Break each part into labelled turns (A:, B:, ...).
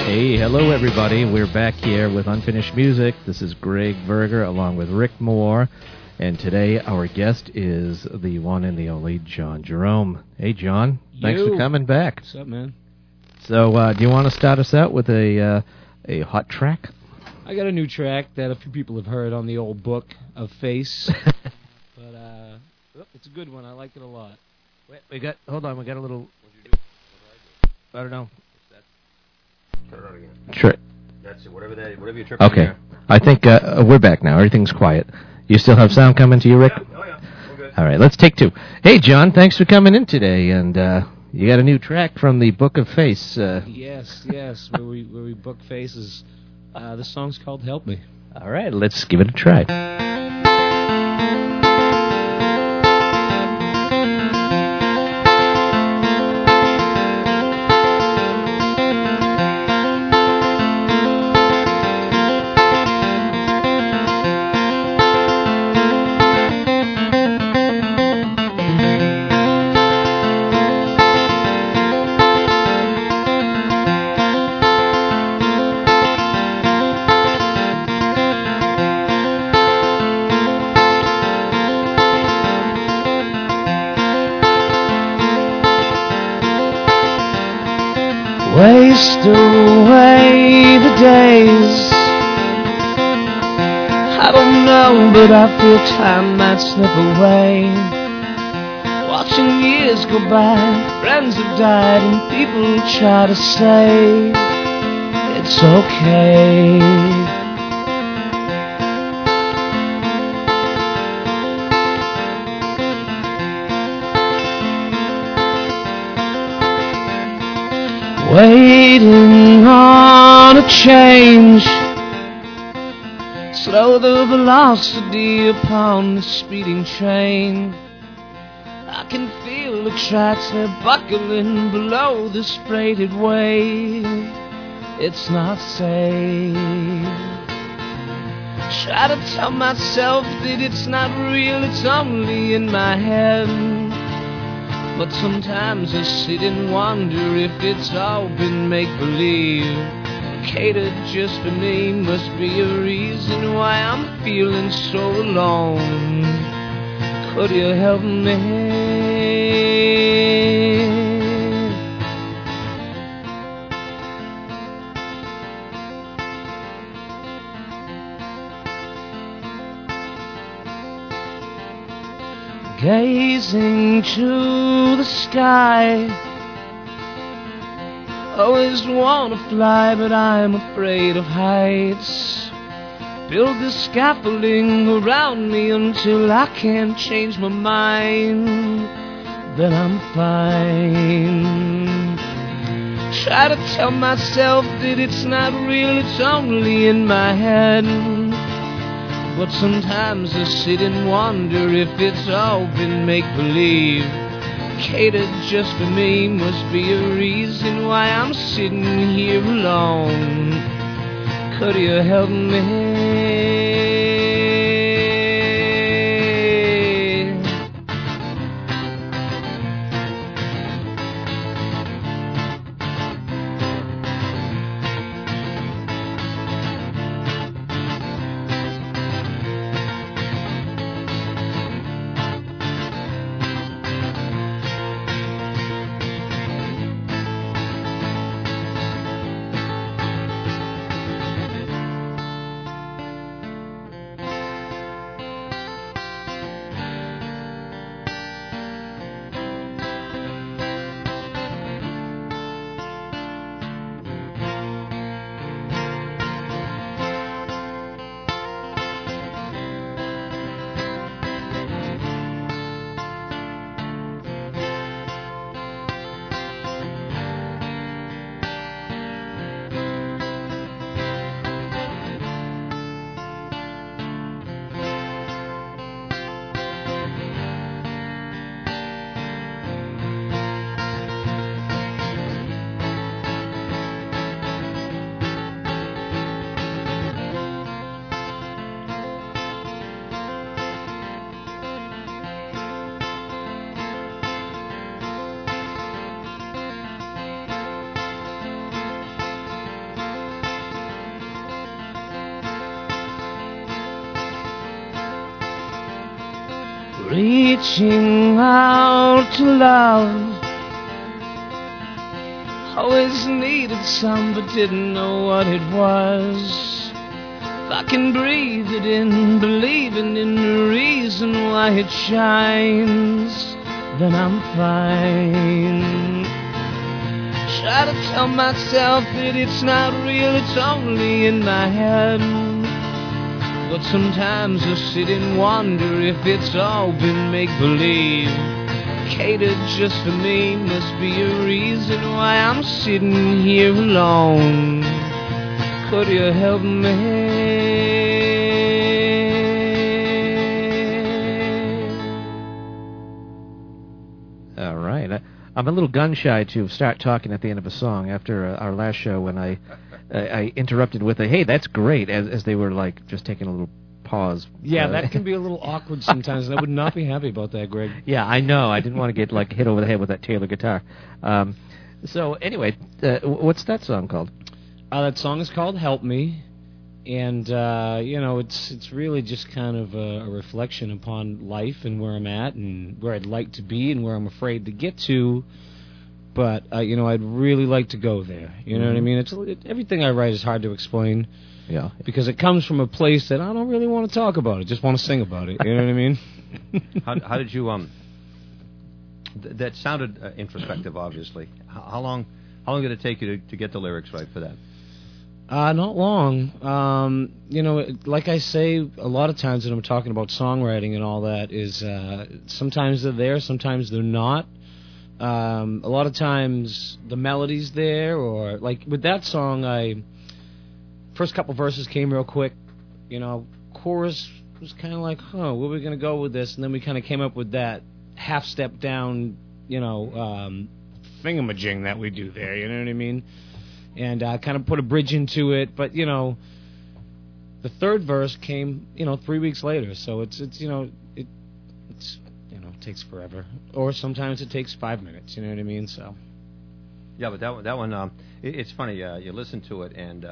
A: Hey, hello everybody. We're back here with Unfinished Music. This is Greg Berger along with Rick Moore. And today our guest is the one and the only John Jerome. Hey, John. Thanks for coming back.
B: What's up, man?
A: So, do you want to start us out with a hot track?
B: I got a new track that a few people have heard on the old Book of Face. But it's a good one. I like it a lot.
A: Wait, hold on, we got a little... I don't know.
C: Turn it on again.
A: Sure.
C: That's it. Whatever you're tripping.
A: Okay. I think we're back now. Everything's quiet. You still have sound coming to you, Rick?
C: Yeah. Oh, yeah. We're good.
A: All right, let's take two. Hey, John, thanks for coming in today. And you got a new track from the Book of Face.
B: Yes. where we book faces. The song's called Help Me.
A: All right, let's give it a try.
D: Waste away the days. I don't know, but I feel time might slip away. Watching years go by, friends have died, and people try to say it's okay. Waiting on a change, slow the velocity upon the speeding train. I can feel the tracks, they're buckling below this freighted wave. It's not safe. Try to tell myself that it's not real, it's only in my head. But sometimes I sit and wonder if it's all been make-believe, catered just for me. Must be a reason why I'm feeling so alone. Could you help me? Gazing to the sky, always want to fly, but I'm afraid of heights. Build the scaffolding around me until I can't change my mind, then I'm fine. Try to tell myself that it's not real, it's only in my head. But sometimes I sit and wonder if it's all been make-believe, catered just for me. Must be a reason why I'm sitting here alone. Could you help me? reaching out to love. Always needed some but didn't know what it was. If I can breathe it in, believing in the reason why it shines, then I'm fine. Try to tell myself that it's not real, it's only in my head. But sometimes I sit and wonder if it's all been make-believe. Catered just for me, must be a reason why I'm sitting here alone. Could you help me?
A: All right. I'm a little gun-shy to start talking at the end of a song after our last show when I interrupted with a, hey, that's great, as they were like just taking a little pause.
B: Yeah, that can be a little awkward sometimes, and I would not be happy about that, Greg.
A: Yeah, I know. I didn't want to get like hit over the head with that Taylor guitar. So anyway, what's that song called?
B: That song is called "Help Me," and it's really just kind of a reflection upon life and where I'm at and where I'd like to be and where I'm afraid to get to. But I'd really like to go there. You know what I mean? Everything I write is hard to explain.
A: Yeah,
B: because it comes from a place that I don't really want to talk about it. Just want to sing about it. You know what I mean?
C: How did you that sounded introspective, obviously. How long did it take you to get the lyrics right for that?
B: Not long. Like I say, a lot of times when I'm talking about songwriting and all that is sometimes they're there, sometimes they're not. A lot of times the melody's there, or like with that song, first couple verses came real quick. Chorus was kind of like, where are we going to go with this? And then we kind of came up with that half step down, thingamajig that we do there, you know what I mean? And kind of put a bridge into it, but the third verse came 3 weeks later, so it takes forever, or sometimes it takes 5 minutes, you know what I mean? So
C: yeah, but that one it's funny, you listen to it and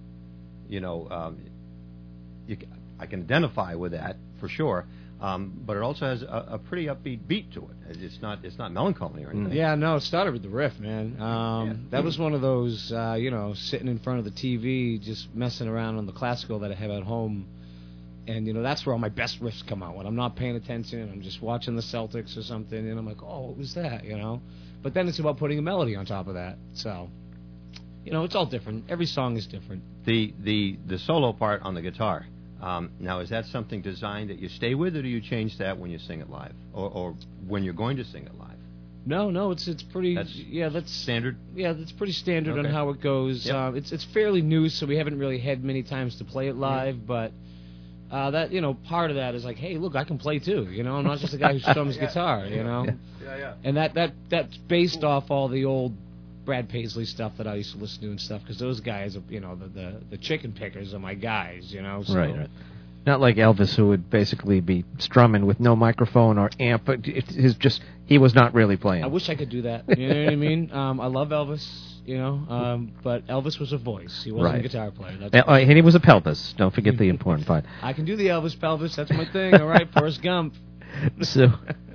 C: I can identify with that for sure. But it also has a pretty upbeat beat to it. It's not melancholy or anything.
B: Yeah, no, it started with the riff, man. That was one of those, sitting in front of the TV, just messing around on the classical that I have at home. And, that's where all my best riffs come out, when I'm not paying attention, I'm just watching the Celtics or something, and I'm like, oh, what was that, But then it's about putting a melody on top of that. So, it's all different. Every song is different.
C: The solo part on the guitar, now, is that something designed that you stay with, or do you change that when you sing it live, or when you're going to sing it live?
B: No, it's pretty. That's
C: standard.
B: Yeah, that's pretty standard
C: Okay.
B: on how it goes.
C: Yep.
B: It's fairly new, so we haven't really had many times to play it live. But that part of that is like, hey, look, I can play too. I'm not just a guy who strums guitar.
C: Yeah.
B: And that's based off all the old Brad Paisley stuff that I used to listen to and stuff, because those guys, the chicken pickers are my guys, So.
A: Right. Not like Elvis, who would basically be strumming with no microphone or amp, but he was not really playing.
B: I wish I could do that. You know what I mean? I love Elvis, but Elvis was a voice. He wasn't a guitar player.
A: And he was a pelvis. Don't forget the important part.
B: I can do the Elvis pelvis. That's my thing. All right, Forrest Gump.
A: So,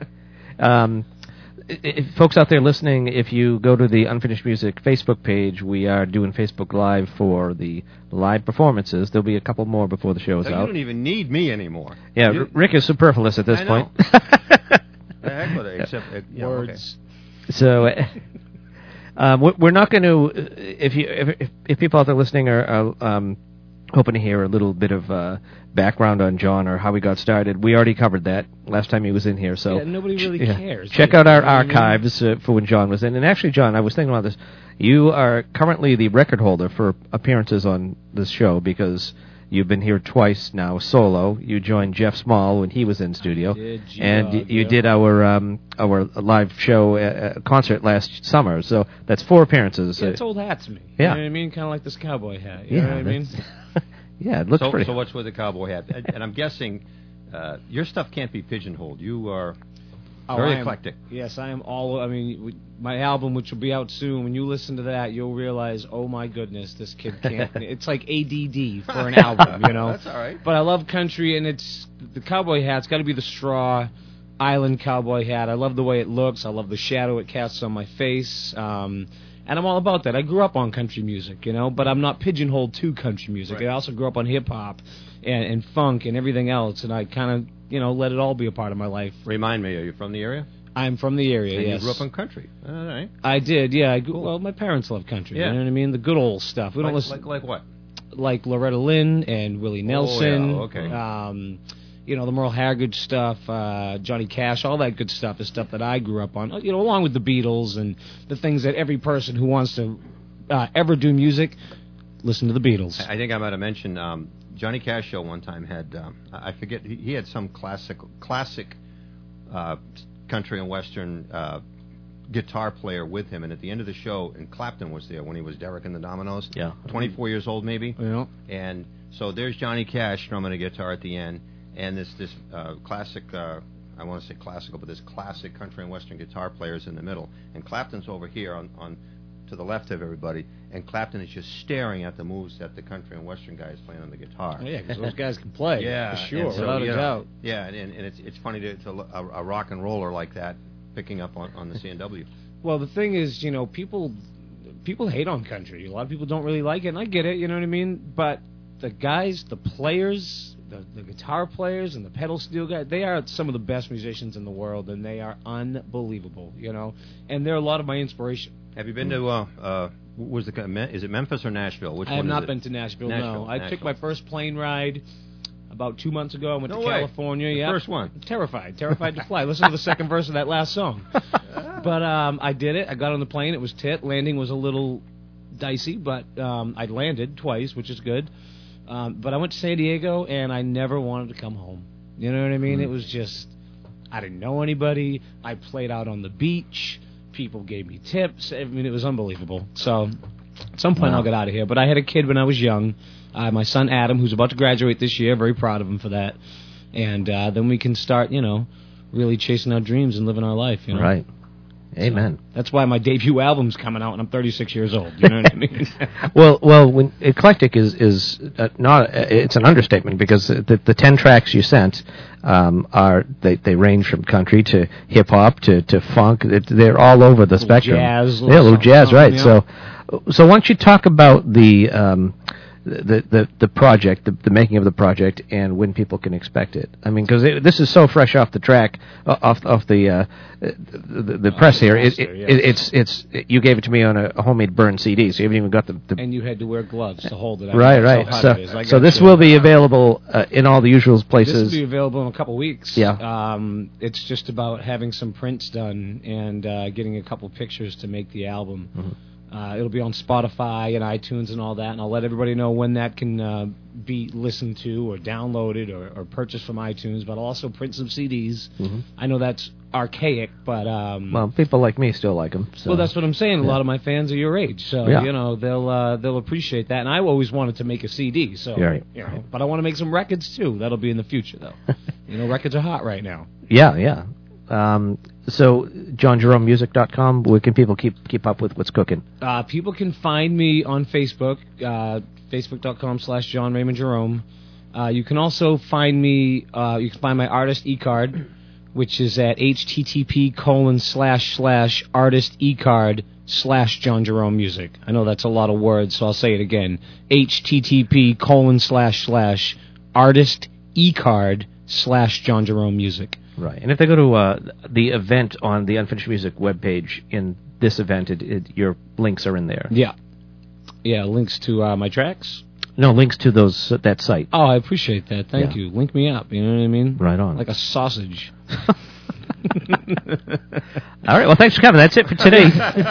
A: folks out there listening, if you go to the Unfinished Music Facebook page, we are doing Facebook Live for the live performances. There'll be a couple more before the show's out.
C: You don't even need me anymore.
A: Yeah, Rick is superfluous at this point.
C: The heck with it, except
B: words.
C: Okay.
A: So, we're not going to. If people out there listening are hoping to hear a little bit of background on John or how he got started, we already covered that last time he was in here. So
B: nobody really cares.
A: Check out our archives for when John was in. And actually, John, I was thinking about this. You are currently the record holder for appearances on this show because you've been here twice now solo. You joined Jeff Small when he was in studio, you did our live show concert last summer. So that's 4 appearances.
B: Yeah, it's old hat to me.
A: Yeah.
B: You know what I mean? Kind of like this cowboy hat. You know what I mean?
A: Yeah, it looks pretty.
C: So what's with the cowboy hat? And I'm guessing your stuff can't be pigeonholed. You are very eclectic.
B: Yes, I am all. I mean, my album, which will be out soon, when you listen to that, you'll realize, oh my goodness, this kid can't. It's like ADD for an album,
C: That's all right.
B: But I love country, and it's the cowboy hat's got to be the straw. island cowboy hat. I love the way it looks. I love the shadow it casts on my face. And I'm all about that. I grew up on country music, but I'm not pigeonholed to country music.
C: Right.
B: I also grew up on hip-hop and funk and everything else, and I kind of, let it all be a part of my life.
C: Remind me, are you from the area?
B: I'm from the area,
C: And
B: yes.
C: you grew up in country. All right.
B: I did, yeah. Well, my parents love country,
C: Yeah.
B: you know what I mean? The good old stuff. We don't listen
C: Like what?
B: like Loretta Lynn and Willie Nelson.
C: Oh, yeah, okay.
B: The Merle Haggard stuff, Johnny Cash, all that good stuff is stuff that I grew up on. Along with the Beatles and the things that every person who wants to ever do music, listen to the Beatles.
C: I think I might have mentioned Johnny Cash show one time had I forget he had some classic country and western guitar player with him, and at the end of the show, and Clapton was there when he was Derek and the Dominoes.
A: Yeah.
C: 24 years old maybe.
B: Yeah.
C: And so there's Johnny Cash strumming a guitar at the end, and this classic, I want to say classical, but this classic country and western guitar player's in the middle, and Clapton's over here on to the left of everybody, and Clapton is just staring at the moves that the country and western guy is playing on the guitar.
B: Oh, yeah, because those guys can play,
C: Yeah,
B: for sure,
C: and so,
B: without a doubt.
C: Yeah, and it's funny to a rock and roller like that picking up on the CNW.
B: Well, the thing is, people hate on country. A lot of people don't really like it, and I get it, you know what I mean? But the guys, the players, the guitar players and the pedal steel guys, they are some of the best musicians in the world, and they are unbelievable, And they're a lot of my inspiration.
C: Have you been to, is it Memphis or Nashville? Which
B: I have
C: one
B: not
C: is
B: been
C: it?
B: to Nashville,
C: Nashville,
B: no. I took my first plane ride about 2 months ago. I went
C: No
B: to
C: way.
B: California.
C: The
B: Yeah,
C: first one.
B: Terrified to fly. Listen to the second verse of that last song. But I did it. I got on the plane. It was tit. Landing was a little dicey, but I landed twice, which is good. But I went to San Diego, and I never wanted to come home. You know what I mean? It was just, I didn't know anybody. I played out on the beach. People gave me tips. I mean, it was unbelievable. So at some point I'll get out of here. But I had a kid when I was young, my son Adam, who's about to graduate this year. Very proud of him for that. And then we can start, really chasing our dreams and living our life.
A: Right. Amen.
B: So that's why my debut album's coming out, and I'm 36 years old. You know what I mean?
A: Well, when eclectic is not, it's an understatement, because the 10 tracks you sent they range from country to hip hop to funk. They're all over the spectrum.
B: Jazz,
A: little jazz, right?
B: Yeah.
A: So why don't you talk about the project, the making of the project, and when people can expect it? I mean, because this is so fresh off the track, off the press here. It's you gave it to me on a homemade burned CD, so you haven't even got the
B: and you had to wear gloves to hold it.
A: Right.
B: How hot it is.
A: So this will be available in all the usual places.
B: This will be available in a couple weeks.
A: Yeah.
B: It's just about having some prints done and getting a couple pictures to make the album.
A: Mm-hmm.
B: It'll be on Spotify and iTunes and all that, and I'll let everybody know when that can be listened to or downloaded or purchased from iTunes, but I'll also print some CDs.
A: Mm-hmm.
B: I know that's archaic, but...
A: well, people like me still like them. So.
B: Well, that's what I'm saying. A lot of my fans are your age, so,
A: Yeah.
B: they'll appreciate that. And I always wanted to make a CD, so,
A: Right.
B: But I want to make some records, too. That'll be in the future, though. Records are hot right now.
A: Yeah. So, JohnJeromeMusic.com, where can people keep up with what's cooking?
B: People can find me on Facebook, Facebook.com/John Raymond Jerome. You can also find me, you can find my artist e-card, which is at http://artist e-card/John Jerome Music. I know that's a lot of words, so I'll say it again. http://artist e-card/John Jerome Music.
A: Right. And if they go to the event on the Unfinished Music webpage, in this event, your links are in there.
B: Yeah. Yeah, links to my tracks.
A: No, links to that site.
B: Oh, I appreciate that. Thank you. Link me up, you know what I mean?
A: Right on.
B: Like a sausage.
A: All right, well, thanks for coming. That's it for today.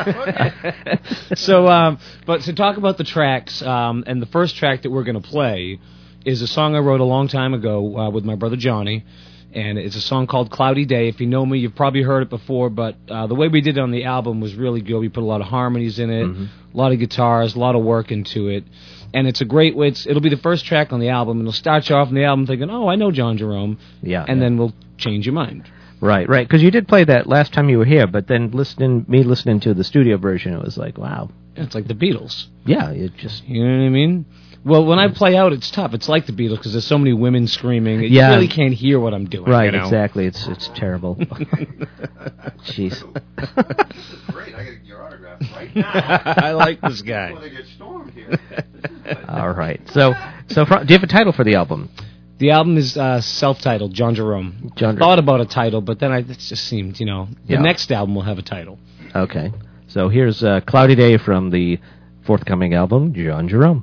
B: So, but to talk about the tracks, and the first track that we're going to play is a song I wrote a long time ago with my brother Johnny, and it's a song called Cloudy Day. If you know me, you've probably heard it before, but the way we did it on the album was really good. We put a lot of harmonies in it, a lot of guitars, a lot of work into it, and it's a great way. It'll be the first track on the album, and it'll start you off on the album thinking, oh, I know John Jerome, and then we'll change your mind.
A: Right, because you did play that last time you were here, but then listening to the studio version, it was like, wow.
B: It's like the Beatles.
A: Yeah, it just...
B: You know what I mean? Well, when I play out, it's tough. It's like the Beatles because there's so many women screaming.
A: Yeah.
B: You really can't hear what I'm doing.
A: Right,
B: you know?
A: exactly. It's terrible. Jeez.
C: This is great. I got your autograph right now.
B: I like this guy.
C: Before they get stormed here. This is good.
A: All right. So do you have a title for the album?
B: The album is self-titled, John Jerome.
A: John
B: Thought about a title, but then it just seemed, the
A: Yeah.
B: next album will have a title.
A: Okay. So here's Cloudy Day from the forthcoming album, John Jerome.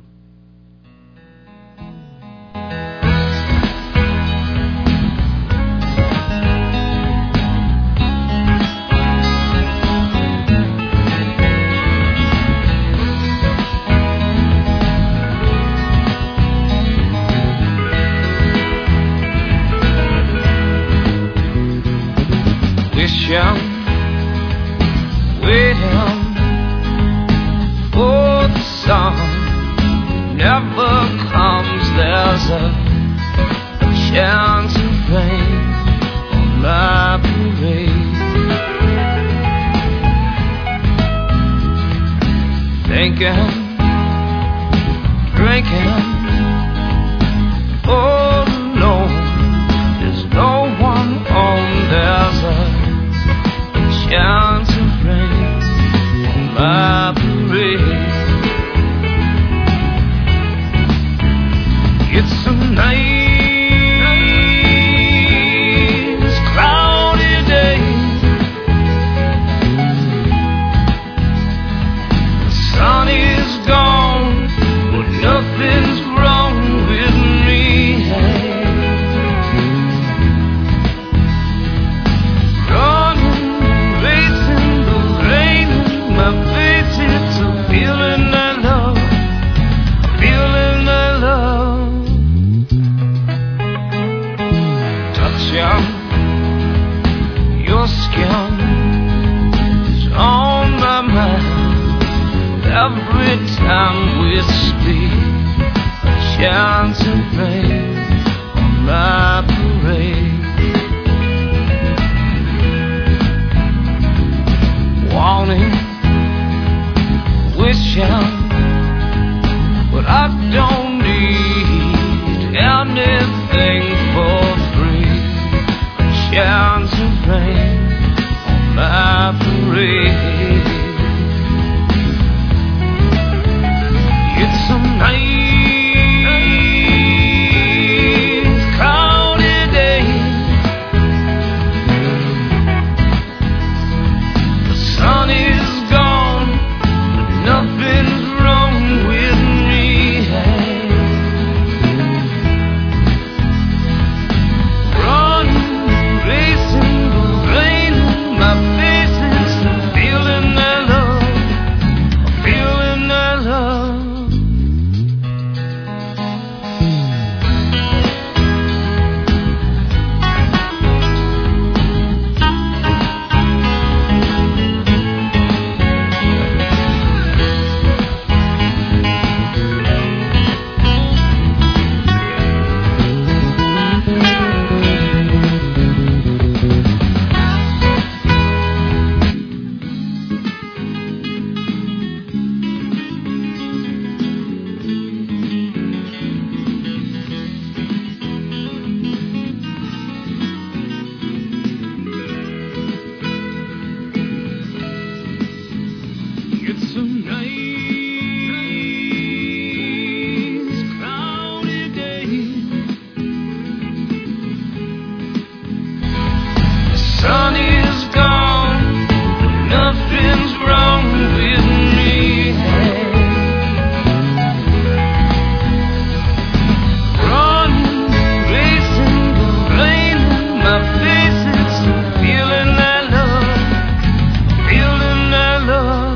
D: Waiting for the sun never comes. There's a chance of rain on my parade. Thinking, drinking, oh no, there's no one home. There's a chance of rain on my parade. It's a nice cloudy day. The sun is gone, but nothing's wrong with me. Running, racing, the rain in my face. It's a feeling I love, a feeling I love. Touching your skin is on my mind. Every time we speak, a chance of rain on my parade. Wanting, wishing, but I don't need anything for free. A chance of rain on my parade. It's a nice cloudy day. The sun is gone, but nothing's wrong with me. Running, racing, the rain in my face. It's a feeling I love, a feeling I love. It's a nice cloudy day. The sun is gone, but nothing's wrong with me. Running, racing, the rain in my face. It's a feeling I love, a feeling I love.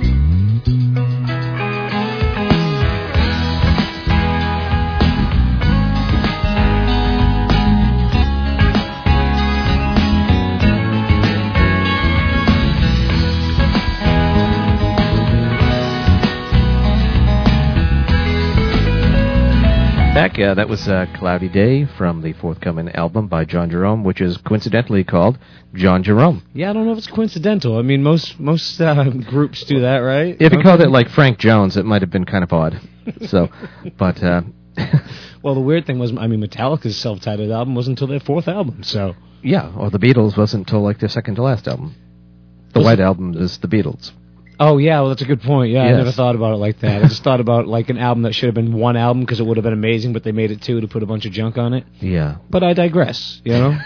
A: Back, that was Cloudy Day from the forthcoming album by John Jerome, which is coincidentally called John Jerome.
B: Yeah, I don't know if it's coincidental. I mean, most groups do that, right?
A: If you called it like Frank Jones, it might have been kind of odd. So, but
B: Well, the weird thing was, I mean, Metallica's self-titled album wasn't until their fourth album, so...
A: yeah, or the Beatles wasn't until like their second to last album. The White Album is the Beatles.
B: Oh, yeah, well, that's a good point. Yeah,
A: Yes.
B: I never thought about it like that. I just thought about, like, an album that should have been one album because it would have been amazing, but they made it two to put a bunch of junk on it.
A: Yeah.
B: But I digress, you know?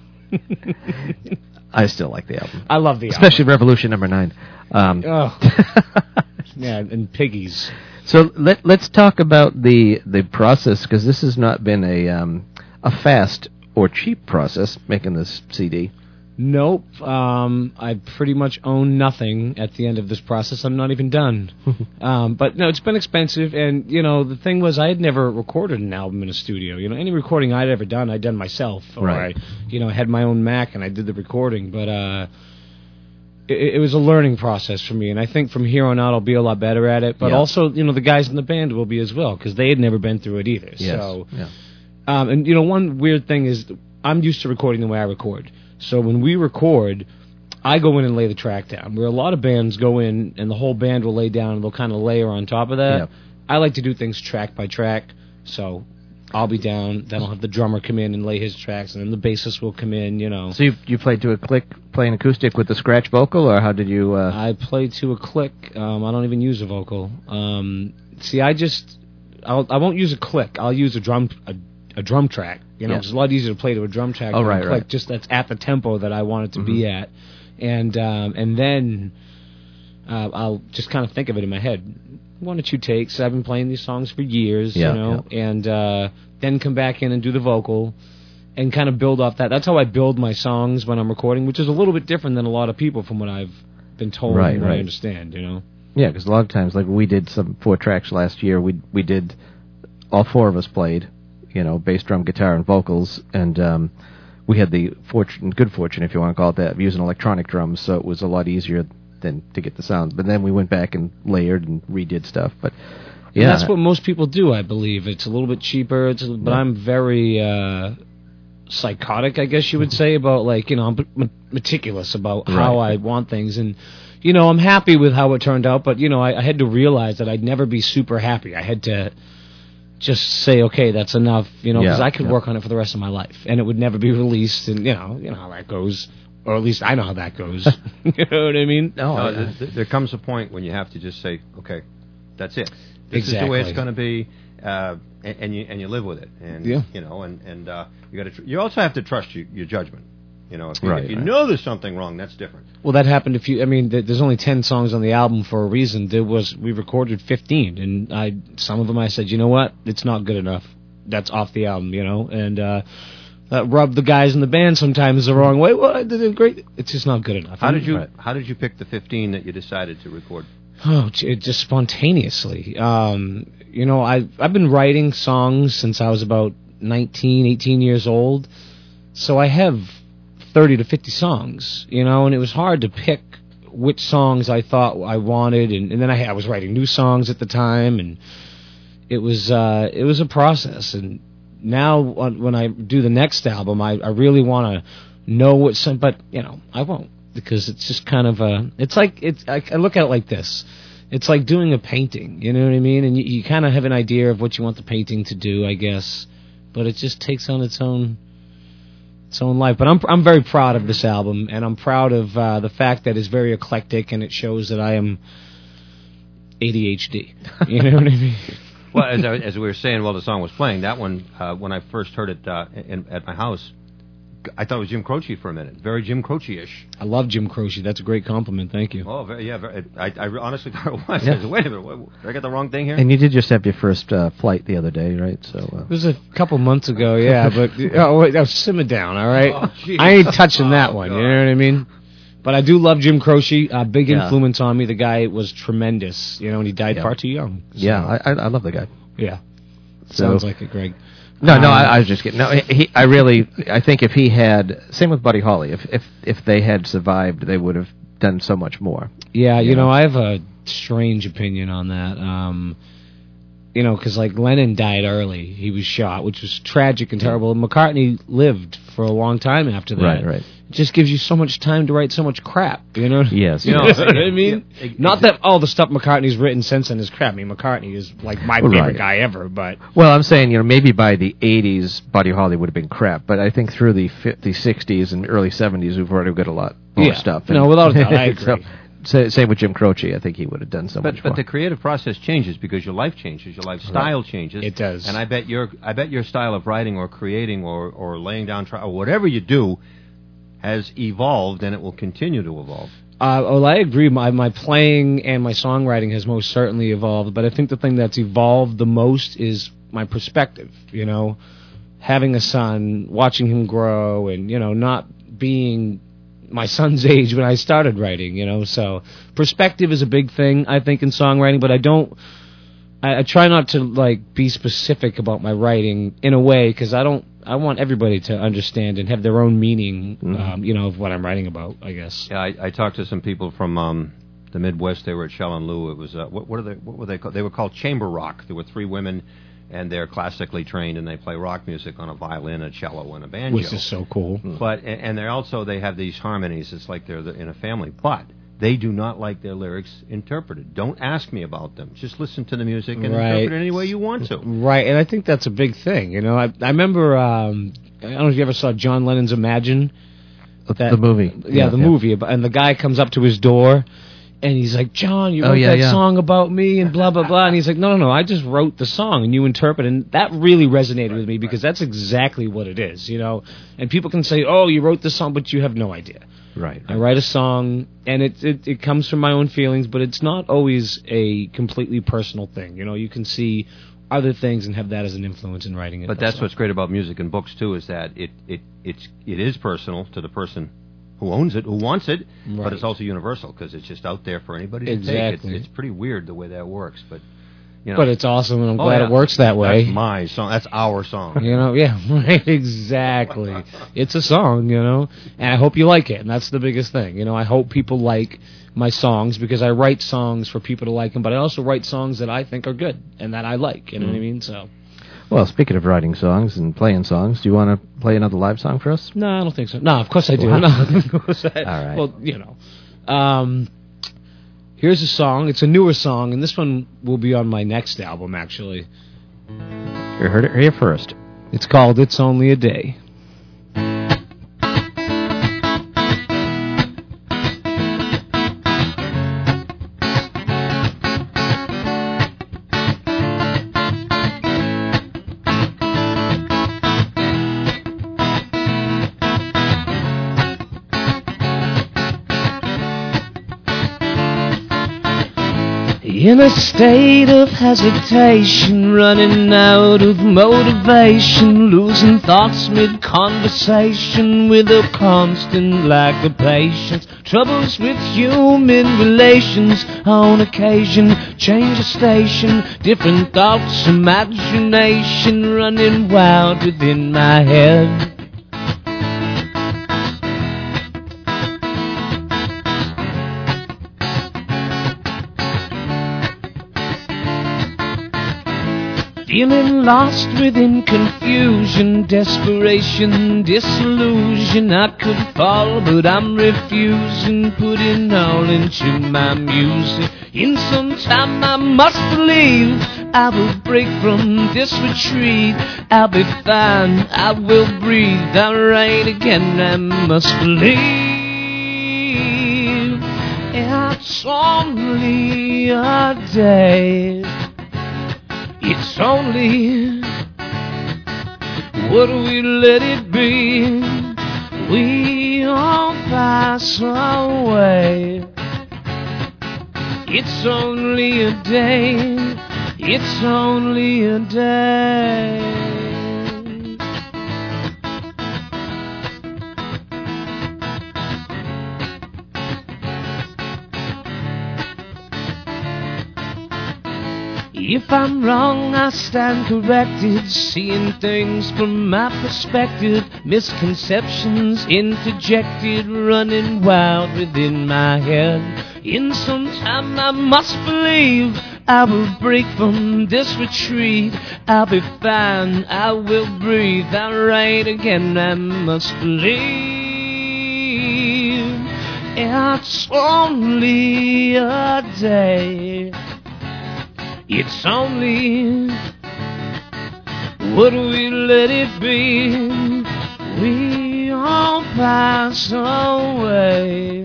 A: I still like the album.
B: I love the
A: Especially Revolution number 9.
B: album. Oh. Yeah, and Piggies.
A: So let's talk about the process, because this has not been a fast or cheap process, making this CD.
B: Nope. I pretty much own nothing at the end of this process. I'm not even done. But no, it's been expensive. And, you know, the thing was, I had never recorded an album in a studio. You know, any recording I'd ever done, I'd done myself. Or
A: Right.
B: I had my own Mac and I did the recording. But it was a learning process for me. And I think from here on out, I'll be a lot better at it. But
A: Yeah.
B: also, you know, the guys in the band will be as well, because they had never been through it either.
A: Yes.
B: So,
A: Yeah.
B: and, you know, one weird thing is I'm used to recording the way I record. So when we record, I go in and lay the track down. Where a lot of bands go in and the whole band will lay down and they'll kind of layer on top of that.
A: Yeah.
B: I like to do things track by track. So I'll be down, then I'll have the drummer come in and lay his tracks, and then the bassist will come in, you know.
A: So you played to a click, playing acoustic with the scratch vocal, or how did you...
B: I play to a click. I don't even use a vocal. See, I won't use a click. I'll use a drum track. You know,
A: Yeah.
B: it's a lot easier to play to a drum track
A: Oh,
B: than
A: right,
B: a click.
A: right.
B: Just that's at the tempo that I want it to be at, and then I'll just kind of think of it in my head. 1 or 2 takes. I've been playing these songs for years,
A: Yeah,
B: you know, and then come back in and do the vocal, and kind of build off that. That's how I build my songs when I'm recording, which is a little bit different than a lot of people from what I've been told
A: Right,
B: and what I
A: right.
B: understand, you know.
A: Yeah, because a lot of times, like we did some 4 tracks last year, we did, all 4 of us played, you know, bass, drum, guitar, and vocals, and we had the good fortune, if you want to call it that, of using electronic drums, so it was a lot easier than to get the sound. But then we went back and layered and redid stuff. But yeah,
B: And that's what most people do, I believe. It's a little bit cheaper, but I'm very psychotic, I guess you would say, about, like, you know, I'm meticulous about how
A: Right.
B: I want things, and you know, I'm happy with how it turned out, but you know, I had to realize that I'd never be super happy. I had to just say, okay, that's enough, you know, because I could work on it for the rest of my life, and it would never be released, and you know how that goes, or at least I know how that goes. You know what I mean?
C: No, there comes a point when you have to just say, okay, that's it. This is the way it's going to be, and you live with it, and you know, and you got to. You also have to trust your judgment. You know, if you know there's something wrong, that's different.
B: Well, that happened a few. I mean, there's only 10 songs on the album for a reason. We recorded 15, and some of them I said, you know what, it's not good enough. That's off the album, you know, and that rubbed the guys in the band sometimes the wrong way. Well, they did great. It's just not good enough.
C: How did you pick the 15 that you decided to record?
B: Oh, it just spontaneously. You know, I've been writing songs since I was about 19, 18 years old, so I have 30 to 50 songs, you know, and it was hard to pick which songs I thought I wanted, and then I was writing new songs at the time, and it was a process. And now when I do the next album, I really want to know what some, but you know, I won't, because it's just kind of I look at it like this. It's like doing a painting, you know what I mean? And you kind of have an idea of what you want the painting to do, I guess, but it just takes on its own life. But I'm very proud of this album, and I'm proud of the fact that it's very eclectic, and it shows that I am ADHD. You know what I mean?
C: Well, as we were saying while the song was playing, that one, when I first heard it at my house, I thought it was Jim Croce for a minute. Very Jim Croce-ish.
B: I love Jim Croce. That's a great compliment. Thank you.
C: Oh, I honestly thought it was. I said, wait a minute, did I get the wrong thing here?
A: And you did just have your first flight the other day, right? So
B: It was a couple months ago, yeah, but wait, simmer down, all right?
C: Oh, geez.
B: I ain't touching that one,
C: God.
B: you know what I mean? But I do love Jim Croce, a big
A: Yeah.
B: influence on me. The guy was tremendous, you know, and he died far too young. So,
A: yeah, I love the guy.
B: Yeah.
A: So-
B: Sounds like it, Greg.
A: No, I was just kidding. No, I think if he had, same with Buddy Holly, if they had survived, they would have done so much more.
B: Yeah, you know, I have a strange opinion on that. you know, because like Lennon died early. He was shot, which was tragic and terrible. And McCartney lived for a long time after that.
A: Right.
B: It just gives you so much time to write so much crap, you know?
A: Yes.
B: You know what I mean?
C: Yeah,
B: Not that all the stuff McCartney's written since then is crap. I mean, McCartney is like my favorite guy ever, but...
A: Well, I'm saying, you know, maybe by the 80s, Buddy Holly would have been crap, but I think through the 60s and early 70s, we've already got a lot more stuff.
B: No, without a doubt, I agree.
A: Same with Jim Croce. I think he would have done so much more.
C: But the creative process changes because your life changes, your lifestyle changes.
B: It does.
C: And I bet your style of writing or creating or laying down or whatever you do has evolved, and it will continue to evolve.
B: Well, I agree. My playing and my songwriting has most certainly evolved, but I think the thing that's evolved the most is my perspective, you know, having a son, watching him grow, and, you know, not being my son's age when I started writing, you know, so perspective is a big thing, I think, in songwriting, but I try not to, like, be specific about my writing in a way, because I want everybody to understand and have their own meaning, you know, of what I'm writing about, I guess.
C: Yeah, I talked to some people from the Midwest. They were at Shell and Lou. It was, what were they called? They were called chamber rock. There were 3 women, and they're classically trained, and they play rock music on a violin, a cello, and a banjo.
B: Which is so cool.
C: But and they have these harmonies. It's like they're in a family. But they do not like their lyrics interpreted. Don't ask me about them. Just listen to the music and interpret it any way you want to.
B: Right, and I think that's a big thing. You know, I remember, I don't know if you ever saw John Lennon's Imagine.
A: The movie.
B: Yeah, the movie. And the guy comes up to his door, and he's like, John, you wrote that song about me and blah, blah, blah. And he's like, no, I just wrote the song and you interpret it. And that really resonated with me because that's exactly what it is, you know. And people can say, oh, you wrote the song, but you have no idea.
A: Right.
B: I write a song, and it comes from my own feelings, but it's not always a completely personal thing. You know, you can see other things and have that as an influence in writing it.
C: But that's what's great about music and books, too, is that it is personal to the person who owns it, who wants it, but it's also universal because it's just out there for anybody to take. It's pretty weird the way that works, but you know.
B: But it's awesome, and I'm glad it works that way.
C: That's my song. That's our song.
B: You know, yeah, right, exactly. It's a song, you know, and I hope you like it, and that's the biggest thing. You know, I hope people like my songs because I write songs for people to like them, but I also write songs that I think are good and that I like. You know what I mean? So.
A: Well, speaking of writing songs and playing songs, do you want to play another live song for us?
B: No, I don't think so. No, of course I do.
A: Wow.
B: No, of course I,
A: all right.
B: Well, you know. Here's a song. It's a newer song, and this one will be on my next album, actually.
A: You heard it here first.
B: It's called It's Only a Day. In a state of hesitation, running out of motivation, losing thoughts mid-conversation with a constant lack of patience, troubles with human relations on occasion, change of station, different thoughts, imagination running wild within my head. Feeling lost within confusion, desperation, disillusion. I could fall, but I'm refusing, putting all into my music. In some time I must believe I will break from this retreat. I'll be fine, I will breathe. I'll write again, I must believe. It's only a day. It's only, what we let it be, we all pass away. It's only a day, it's only a day. If I'm wrong, I stand corrected, seeing things from my perspective, misconceptions interjected, running wild within my head.
D: In some time I must believe I will break from this retreat. I'll be fine, I will breathe. I'll write again, I must believe. It's only a day. It's only, would we let it be? We all pass away.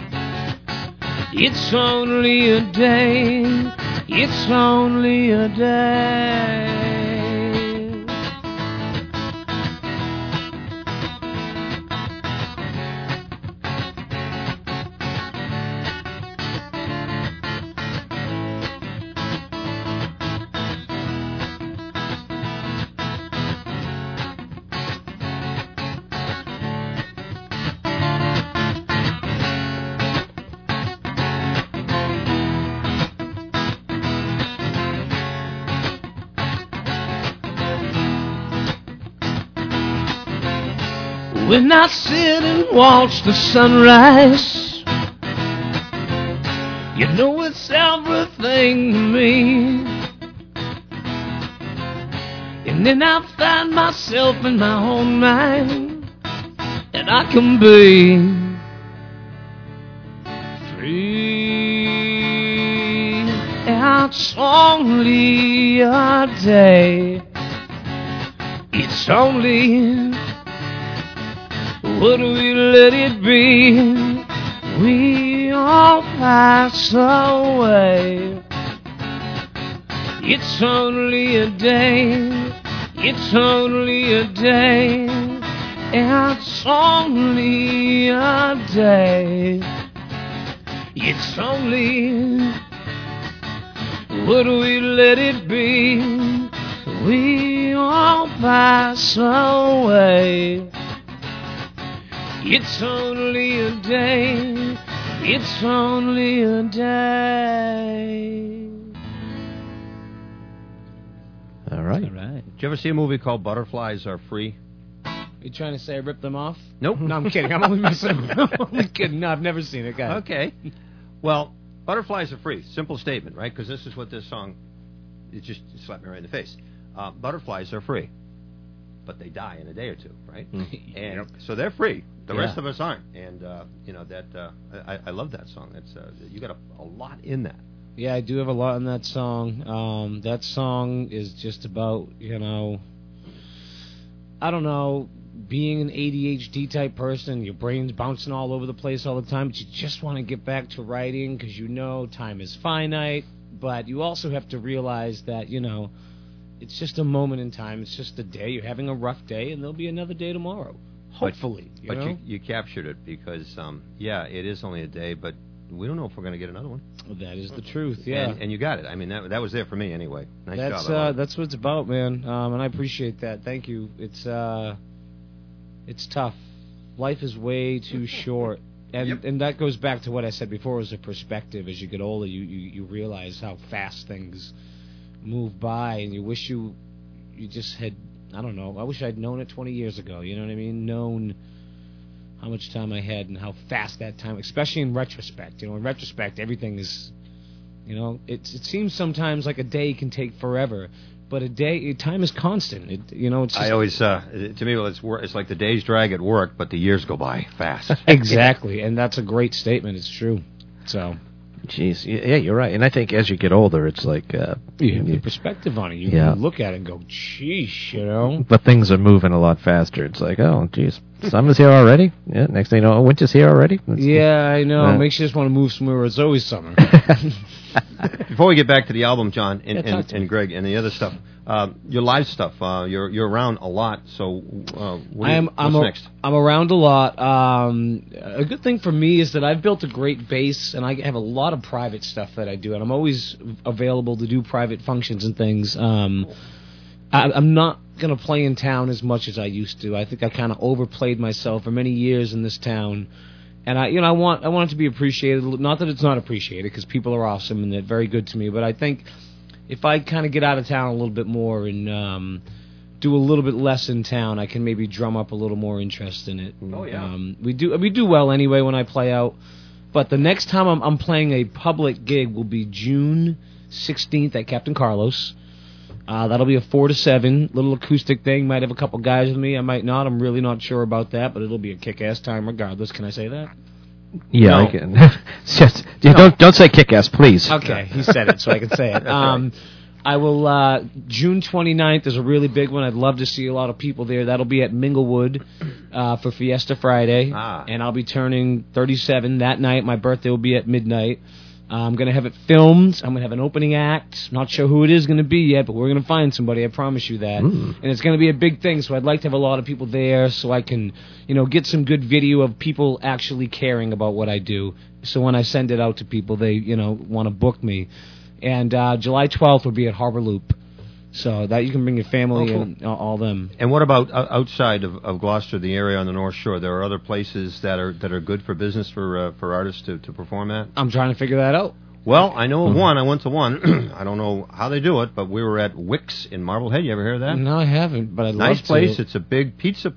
D: It's only a day. It's only a day. When I sit and watch the sunrise, you know it's everything to me. And then I find myself in my own mind, and I can be free. It's only a day. It's only, would we let it be? We all pass away. It's only a day. It's only a day. It's only a day. It's only, would we let it be? We all pass away. It's only a day. It's only a day.
A: All right.
B: All right.
C: Did you ever see a movie called Butterflies Are Free?
B: You trying to say I ripped them off?
C: Nope.
B: No, I'm kidding. I'm only messing. I'm only kidding. No, I've never seen it. Guys.
C: Okay. Well, butterflies are free. Simple statement, right? Because this is what this song, it just slapped me right in the face. Butterflies are free, but they die in a day or two, right? And so they're free. The rest of us aren't. And, I love that song. That's you got a lot in that.
B: Yeah, I do have a lot in that song. That song is just about, I don't know, being an ADHD type person, your brain's bouncing all over the place all the time, but you just want to get back to writing because time is finite, but you also have to realize that, it's just a moment in time. It's just a day. You're having a rough day, and there'll be another day tomorrow. Hopefully.
C: But you captured it because, it is only a day, but we don't know if we're going to get another one.
B: That is the truth, yeah.
C: And you got it. I mean, that was there for me anyway. Nice job.
B: That's what it's about, man, and I appreciate that. Thank you. It's tough. Life is way too short. And that goes back to what I said before, as a perspective. As you get older, you realize how fast things move by, and you wish you just had, I don't know, I wish I'd known it 20 years ago, you know what I mean? Known how much time I had and how fast that time, especially in retrospect. In retrospect, everything is, it seems sometimes like a day can take forever, but time is constant. It's just,
C: I always, to me, it's like the days drag at work, but the years go by fast.
B: Exactly, and that's a great statement. It's true. So,
A: jeez, yeah, you're right. And I think as you get older, it's like
B: you have the perspective on it. You look at it and go, "Sheesh,"
A: But things are moving a lot faster. It's like, oh, geez, summer's here already. Yeah, next thing you know, winter's here already.
B: Yeah, I know. It makes you just want to move somewhere where it's always summer.
C: Before we get back to the album, John and Greg and the other stuff, your live stuff, you're around a lot. So what's next?
B: I'm around a lot. A good thing for me is that I've built a great base, and I have a lot of private stuff that I do, and I'm always available to do private functions and things. I'm not going to play in town as much as I used to. I think I kind of overplayed myself for many years in this town. And I want it to be appreciated. Not that it's not appreciated, because people are awesome and they're very good to me. But I think if I kind of get out of town a little bit more and do a little bit less in town, I can maybe drum up a little more interest in it.
C: Oh yeah.
B: We do well anyway when I play out. But the next time I'm playing a public gig will be June 16th at Captain Carlos. That'll be a 4 to 7 little acoustic thing. Might have a couple guys with me. I might not. I'm really not sure about that, but it'll be a kick-ass time regardless. Can I say that?
A: Yeah,
B: No.
A: I can. Don't say kick-ass, please.
B: Okay, he said it, so I can say it. I will, June 29th is a really big one. I'd love to see a lot of people there. That'll be at Minglewood for Fiesta Friday. And I'll be turning 37 that night. My birthday will be at midnight. I'm going to have it filmed. I'm going to have an opening act. Not sure who it is going to be yet, but we're going to find somebody. I promise you that. And it's going to be a big thing, so I'd like to have a lot of people there so I can, get some good video of people actually caring about what I do. So when I send it out to people, they, want to book me. And July 12th will be at Harbor Loop. So that you can bring your family and all them.
C: And what about outside of Gloucester, the area on the North Shore? There are other places that are good for business for artists to perform at?
B: I'm trying to figure that out.
C: Well, I know of one. I went to one. I don't know how they do it, but we were at Wix in Marblehead. You ever hear of that?
B: No, I haven't, but I'd
C: Nice
B: love
C: place.
B: to.
C: It's a big pizza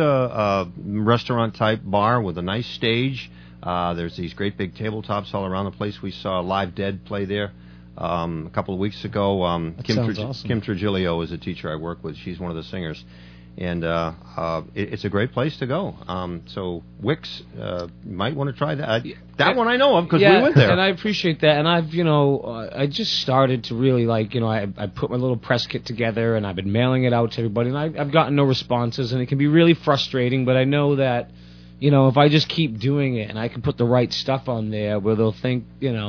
C: restaurant type bar with a nice stage. There's these great big tabletops all around the place. We saw Live Dead play there a couple of weeks ago. Kim Trigilio is a teacher I work with. She's one of the singers. And it's a great place to go. So Wix, you might want to try that. That one I know of because we went there.
B: And I appreciate that. And I've, I just started to really I put my little press kit together and I've been mailing it out to everybody. And I've gotten no responses, and it can be really frustrating. But I know that, if I just keep doing it and I can put the right stuff on there where they'll think,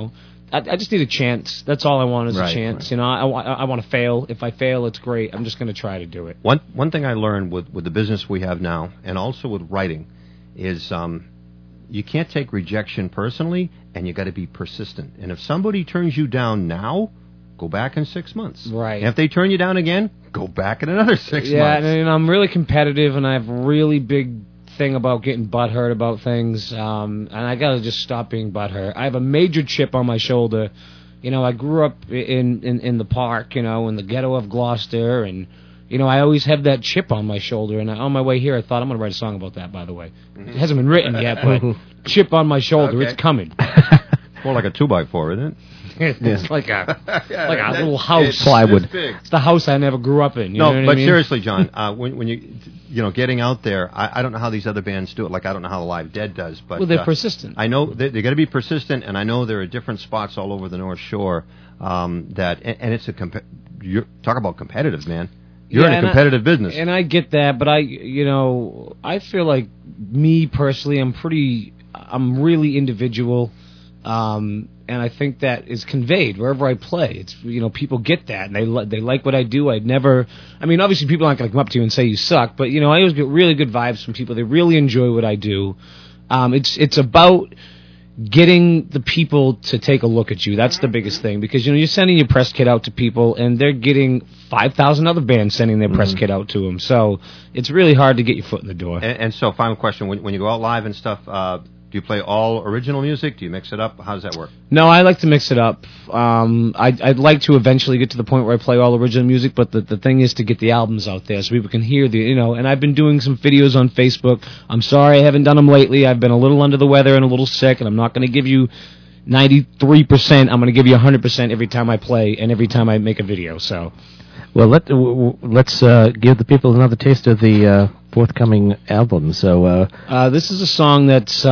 B: I just need a chance. That's all I want is a chance. Right. I want to fail. If I fail, it's great. I'm just going to try to do it.
C: One thing I learned with the business we have now, and also with writing, is you can't take rejection personally, and you got to be persistent. And if somebody turns you down now, go back in 6 months.
B: Right.
C: And if they turn you down again, go back in another 6 months.
B: Yeah, and I'm really competitive, and I have really big thing about getting butthurt about things, and I gotta just stop being butthurt. I have a major chip on my shoulder. I grew up in the park, in the ghetto of Gloucester, and I always have that chip on my shoulder. And on my way here, I thought I'm gonna write a song about that. By the way, it hasn't been written yet, but chip on my shoulder, it's coming.
C: More like a 2x4, isn't it?
B: It's like a little house.
A: Plywood.
B: It's the house I never grew up in. You know what
C: but
B: I mean?
C: Seriously, John, when you getting out there, I don't know how these other bands do it. Like I don't know how the Live Dead does, but
B: they're persistent.
C: I know they got to be persistent, and I know there are different spots all over the North Shore and it's talk about competitive, man. You're in a competitive business,
B: and I get that, but I feel like me personally, I'm really individual. And I think that is conveyed wherever I play. It's people get that, and they like what I do. Obviously people aren't going to come up to you and say you suck, but I always get really good vibes from people. They really enjoy what I do. It's about getting the people to take a look at you. That's the biggest thing, because you're sending your press kit out to people, and they're getting 5,000 other bands sending their press kit out to them. So it's really hard to get your foot in the door.
C: And so, final question: when you go out live and stuff. Do you play all original music? Do you mix it up? How does that work?
B: No, I like to mix it up. I'd like to eventually get to the point where I play all original music, but the thing is to get the albums out there so people can hear and I've been doing some videos on Facebook. I'm sorry I haven't done them lately. I've been a little under the weather and a little sick, and I'm not going to give you 93%. I'm going to give you 100% every time I play and every time I make a video. So,
A: well, let's give the people another taste of the forthcoming album. So
B: this is a song that's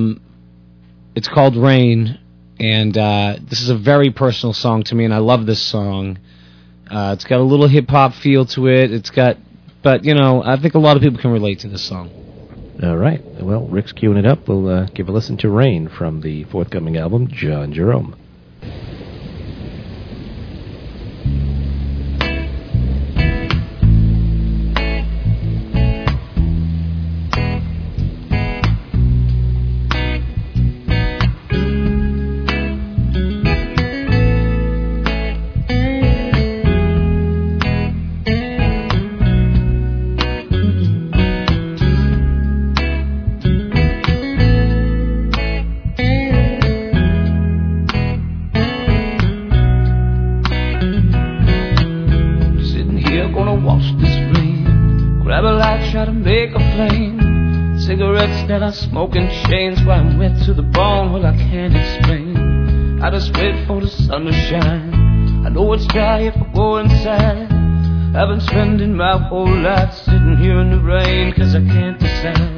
B: it's called Rain, and this is a very personal song to me, and I love this song. It's got a little hip hop feel to it. But I think a lot of people can relate to this song.
A: All right. Well, Rick's queuing it up. We'll give a listen to Rain from the forthcoming album, John Jerome.
D: cigarettes that I smoke in chains while I'm wet to the bone. Well, I can't explain. I just wait for the sun to shine. I know it's dry if I go inside. I've been spending my whole life sitting here in the rain, 'cause I can't decide.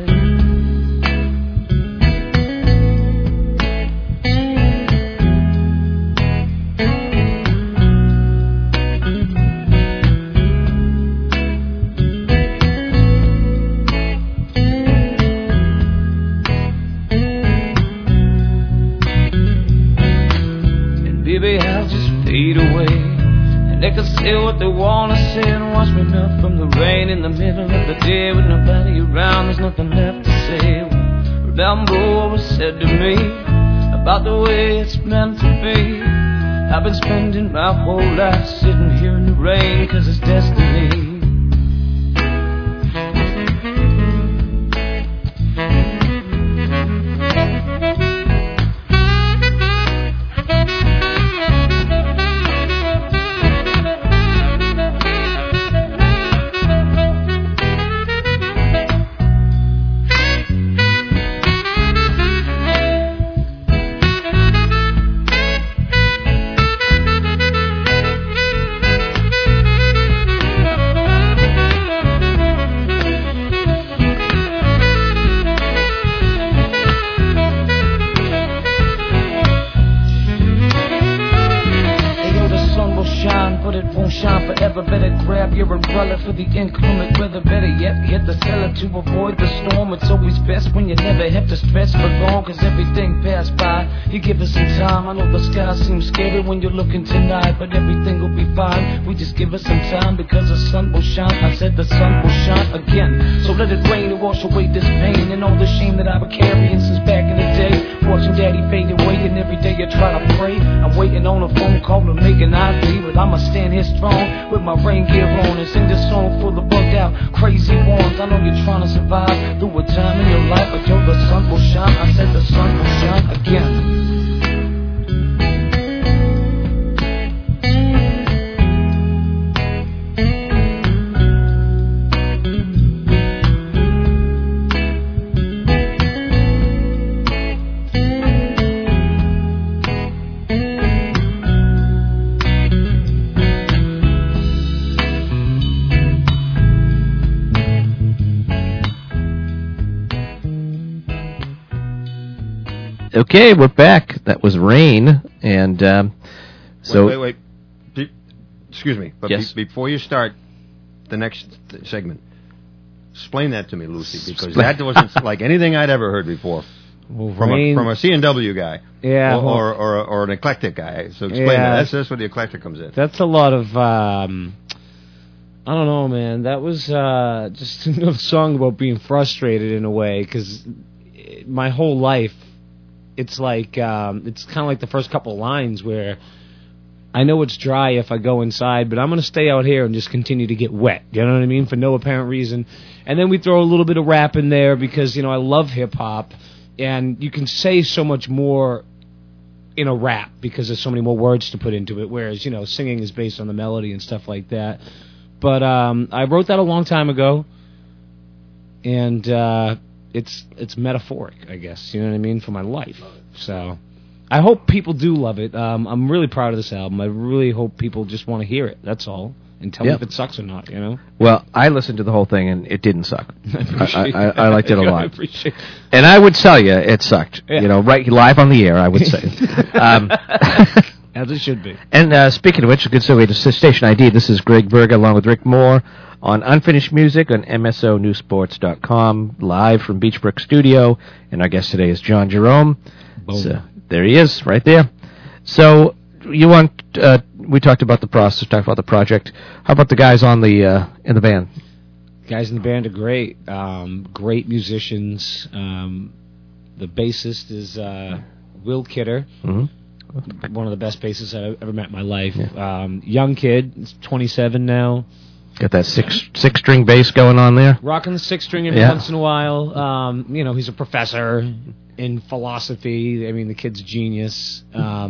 D: They can say what they wanna say and watch me melt from the rain in the middle of the day with nobody around. There's nothing left to say. Remember what was said to me about the way it's meant to be. I've been spending my whole life sitting here in the rain, 'cause it's destiny. For the inclement weather, better yet, hit the cellar to avoid the storm. It's always best when you never have to stress for long, 'cause everything passed by. You give us some time. I know the sky seems scary when you're looking tonight, but everything will be fine. We just give us some time, because the sun will shine. I said the sun will shine again. So let it rain to wash away this pain and all the shame that I've been carrying since back in the day. Watching daddy fade away, and every day I try to pray. I'm waiting on a phone call to make an ID, but I'ma stand here strong with my rain gear on and sing this song for the bugged out, crazy ones. I know you're trying to survive through a time in your life, but yo, the sun will shine. I said the sun will shine again.
A: Okay, we're back. That was Rain, and so...
C: Wait. Excuse me, but
A: yes.
C: Before you start the next segment, explain that to me, Lucy, because that wasn't like anything I'd ever heard before from a C&W guy, or an eclectic guy. So explain that. That's where the eclectic comes in.
B: That's a lot of... I don't know, man. That was just another song about being frustrated in a way, because my whole life... It's like it's kind of like the first couple lines where I know it's dry if I go inside, but I'm going to stay out here and just continue to get wet. You know what I mean? For no apparent reason. And then we throw a little bit of rap in there because, you know, I love hip-hop, and you can say so much more in a rap because there's so many more words to put into it, whereas, you know, singing is based on the melody and stuff like that. But I wrote that a long time ago, and... It's metaphoric, I guess. You know what I mean? For my life. So I hope people do love it. I'm really proud of this album. I really hope people just want to hear it. That's all. And tell me if it sucks or not, you know?
A: Well, I listened to the whole thing, and it didn't suck. I liked it a lot.
B: I appreciate it.
A: And I would tell you it sucked. Yeah. You know, right live on the air, I would say.
B: As it should be.
A: And speaking of which, a good segue to Station ID. This is Greg Berger along with Rick Moore on Unfinished Music on MSONewsports.com, live from Beachbrook Studio. And our guest today is John Jerome. So, there he is, right there. So you want? We talked about the process, talked about the project. How about the guys on the in the band?
B: Guys in the band are great. Great musicians. The bassist is Will Kidder. Mm-hmm. One of the best bassists I've ever met in my life. Yeah. Young kid, he's 27 now.
A: Got that six-string bass going on there.
B: Rocking the six-string every once in a while. You know, he's a professor in philosophy. I mean, the kid's a genius.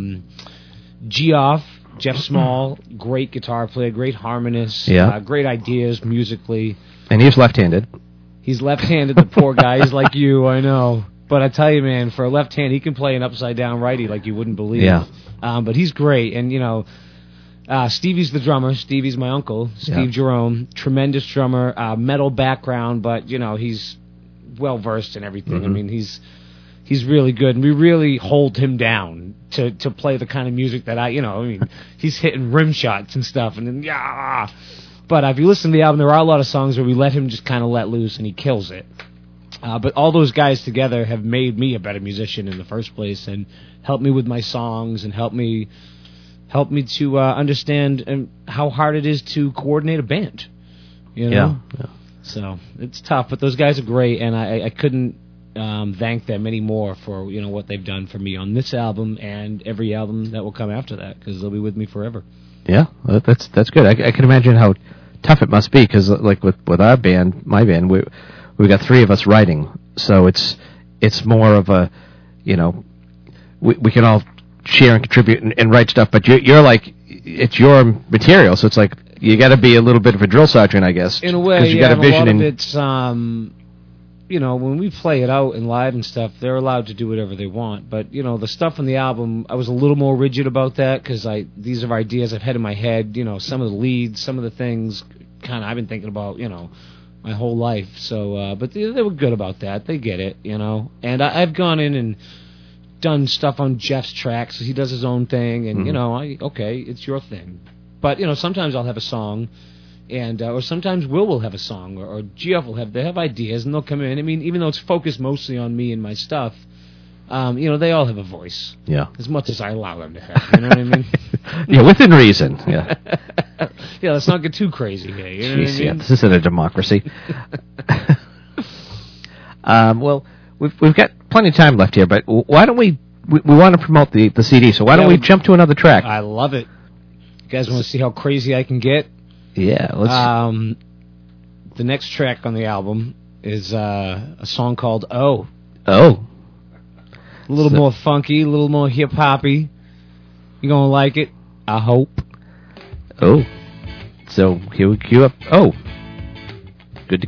B: Geoff, Jeff Small, great guitar player, great harmonist. Yeah. Great ideas musically.
A: And he's left-handed.
B: He's left-handed, the poor guy. He's like you, I know. But I tell you, man, for a left hand, he can play an upside-down righty like you wouldn't believe.
A: Yeah.
B: But he's great. And, Stevie's the drummer. Stevie's my uncle, Steve Jerome. Tremendous drummer, metal background, but, he's well-versed in everything.
A: Mm-hmm.
B: I mean, he's really good. And we really hold him down to play the kind of music that he's hitting rim shots and stuff. And then, yeah. But if you listen to the album, there are a lot of songs where we let him just kind of let loose, and he kills it. But all those guys together have made me a better musician in the first place, and helped me with my songs, and helped me to understand how hard it is to coordinate a band.
A: Yeah.
B: So it's tough, but those guys are great, and I couldn't thank them anymore for what they've done for me on this album and every album that will come after that, because they'll be with me forever.
A: Yeah, that's good. I can imagine how tough it must be, because like with our band, my band, we got 3 of us writing, so it's more of a, we can all share and contribute and write stuff, but you're like, it's your material, so it's like you got to be a little bit of a drill sergeant, I guess.
B: In a way,
A: you got a vision.
B: A lot of it's, when we play it out and live and stuff, they're allowed to do whatever they want. But the stuff on the album, I was a little more rigid about that, because these are ideas I've had in my head. Some of the leads, some of the things, kind of I've been thinking about, my whole life. So, but they were good about that. They get it, And I've gone in and done stuff on Jeff's tracks. He does his own thing, and okay, it's your thing. But sometimes I'll have a song, and or sometimes will have a song, or GF will have ideas, and they'll come in. I mean, even though it's focused mostly on me and my stuff, they all have a voice.
A: Yeah.
B: As much as I allow them to have. You know what I mean?
A: Yeah, within reason. Yeah.
B: Yeah, let's not get too crazy here. You know what I mean?
A: Yeah, this isn't a democracy. Well, we've got plenty of time left here, but why don't we want to promote the CD, so why don't we jump to another track?
B: I love it. You guys want to see how crazy I can get?
A: Yeah, let's...
B: the next track on the album is a song called Oh.
A: Oh.
B: A little more funky, a little more hip-hoppy. You're going to like it, I hope.
A: Oh. So, here we cue up. Oh. Good to...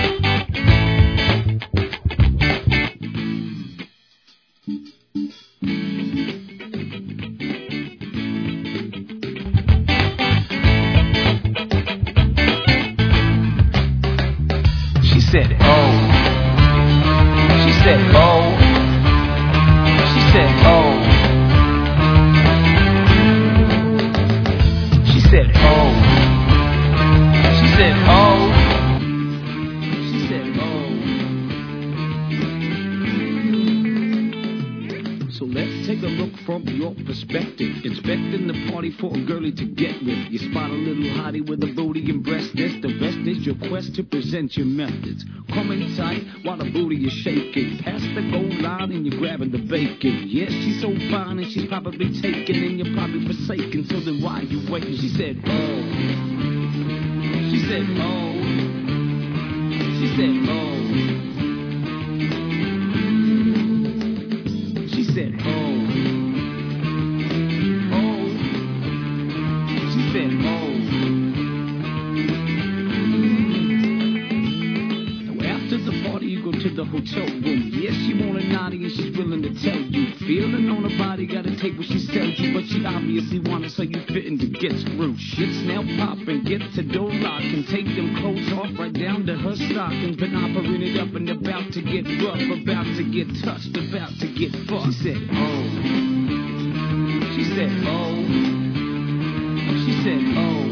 E: She said, oh. She said, oh. She said, oh. She said, oh. She said, oh. She said, oh. So let's take a look from your perspective. Inspecting the party for a girlie to get with. You spot a little hottie with a booty and breast. The rest is your quest to present your methods. Coming tight while the booty is shaking. Past the goal line and you're grabbing the bacon. Yeah, she's so fine and she's probably taken and you're probably forsaken. So then why you waiting? She said, oh. She said, oh. She said, oh. She said, oh. Oh. She said, oh. To the hotel room. Yes, she want a naughty and she's willing to tell you. Feeling on her body, gotta take what she tells you. But she obviously wanted, so you fitting to get through. Shit's now popping, get to door lock and take them clothes off right down to her stockings. Been operating up and about to get rough, about to get touched, about to get fucked. She said, oh. She said, oh. She said, oh.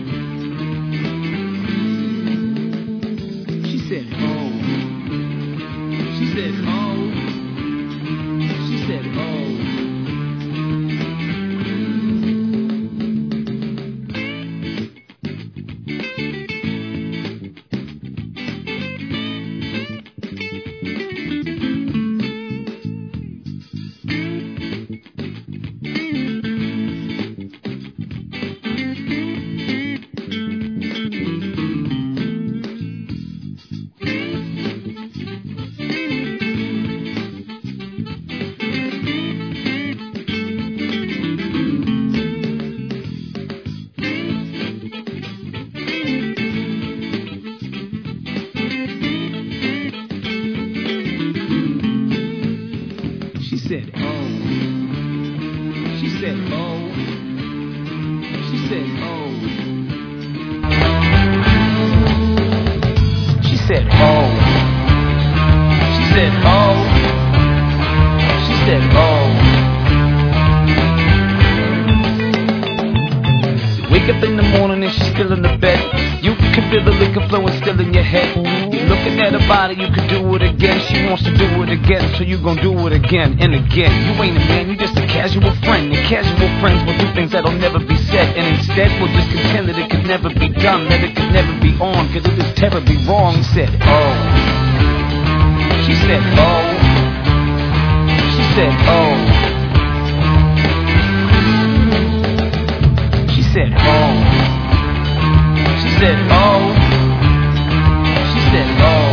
E: She said, oh. She said, oh. She said, oh. said, oh. She said, oh. She said, oh. Wake up in the morning and she's still in the bed. You can feel the liquor flowing still in your head. You're looking at her body, you can do it again. She wants to do it again, so you gon' do it again and again. You ain't a man, you just a casual friend. And casual friends will do things that'll never be said. And instead we'll just contend that it could never be done, that it could never be on, cause it was terribly wrong. She said, oh. She said, oh. She said, oh. She said, oh. She said, oh. She said, oh.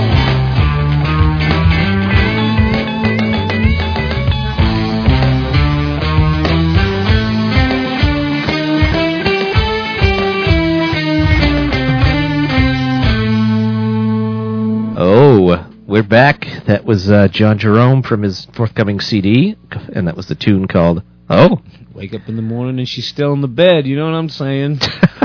A: Oh, we're back. That was John Jerome from his forthcoming CD, and that was the tune called Oh.
B: Wake up in the morning and she's still in the bed. You know what I'm saying?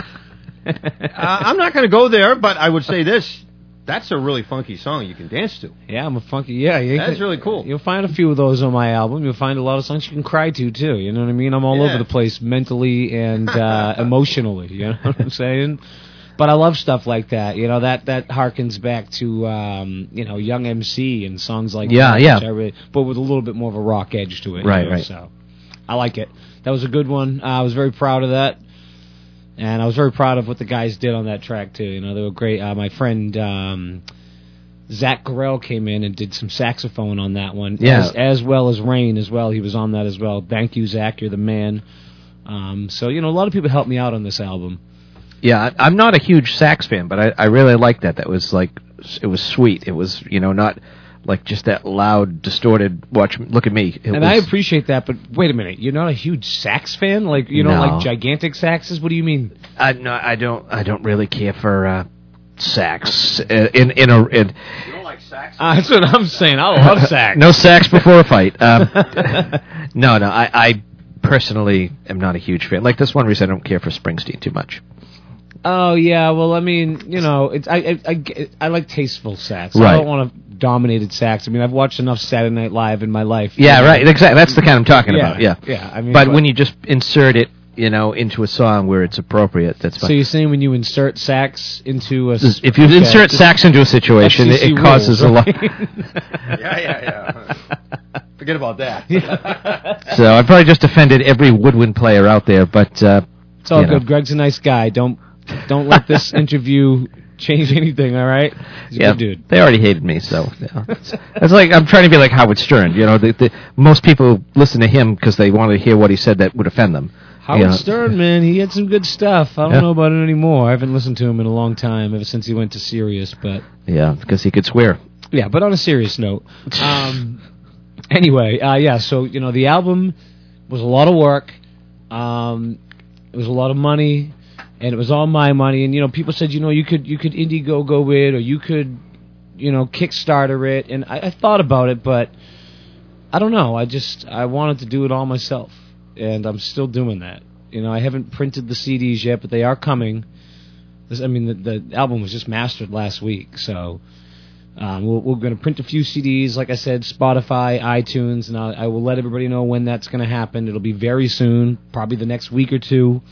C: I'm not going to go there, but I would say this. That's a really funky song you can dance to.
B: Yeah, I'm a funky. Yeah,
C: That's really cool.
B: You'll find a few of those on my album. You'll find a lot of songs you can cry to too. You know what I mean? I'm all over the place mentally and emotionally. You know what I'm saying? But I love stuff like that. You know, that harkens back to you know, Young MC and songs like that.
A: Yeah.
B: Which I really, but with a little bit more of a rock edge to it.
A: Right,
B: you know,
A: right.
B: So I like it. That was a good one. I was very proud of that. And I was very proud of what the guys did on that track, too. You know, they were great. My friend Zach Gorell came in and did some saxophone on that one, as well as Rain as well. He was on that as well. Thank you, Zach. You're the man. So, you know, a lot of people helped me out on this album.
A: Yeah, I'm not a huge sax fan, but I really liked that. That was like, it was sweet. It was, you know, not like just that loud, distorted, look at me.
B: I appreciate that, but wait a minute. You're not a huge sax fan? Like, you don't like gigantic saxes? What do you mean?
A: No, I don't really care for sax. You
C: don't like sax?
B: That's what I'm saying. I love sax.
A: No sax before a fight. No, I personally am not a huge fan. Like this one reason, I don't care for Springsteen too much.
B: Oh yeah, well I mean, you know, it's I like tasteful sax.
A: Right.
B: I don't want a dominated sax. I mean, I've watched enough Saturday Night Live in my life.
A: Yeah, right. Exactly. That's the kind I'm talking about. Yeah.
B: I mean,
A: but when you just insert it, you know, into a song where it's appropriate, that's fine.
B: So you're saying when you insert sax into a
A: if you insert sax into a situation, it causes
B: rules, right?
A: a lot.
C: Yeah. Forget about that.
A: So I probably just offended every woodwind player out there, but
B: it's all good. Greg's a nice guy. Don't let this interview change anything, all right? He's a good dude.
A: They already hated me, so it's like I'm trying to be like Howard Stern. You know, most people listen to him because they want to hear what he said that would offend them.
B: Howard Stern, man, he had some good stuff. I don't know about it anymore. I haven't listened to him in a long time, ever since he went to Sirius. But
A: yeah, because he could swear.
B: Yeah, but on a serious note. Anyway, so, you know, the album was a lot of work. It was a lot of money. And it was all my money, and you know, people said, you know, you could Indiegogo it, or you could, you know, Kickstarter it, and I thought about it, but I don't know. I wanted to do it all myself, and I'm still doing that. You know, I haven't printed the CDs yet, but they are coming. The album was just mastered last week, so we're going to print a few CDs, like I said, Spotify, iTunes, and I will let everybody know when that's going to happen. It'll be very soon, probably the next week or two.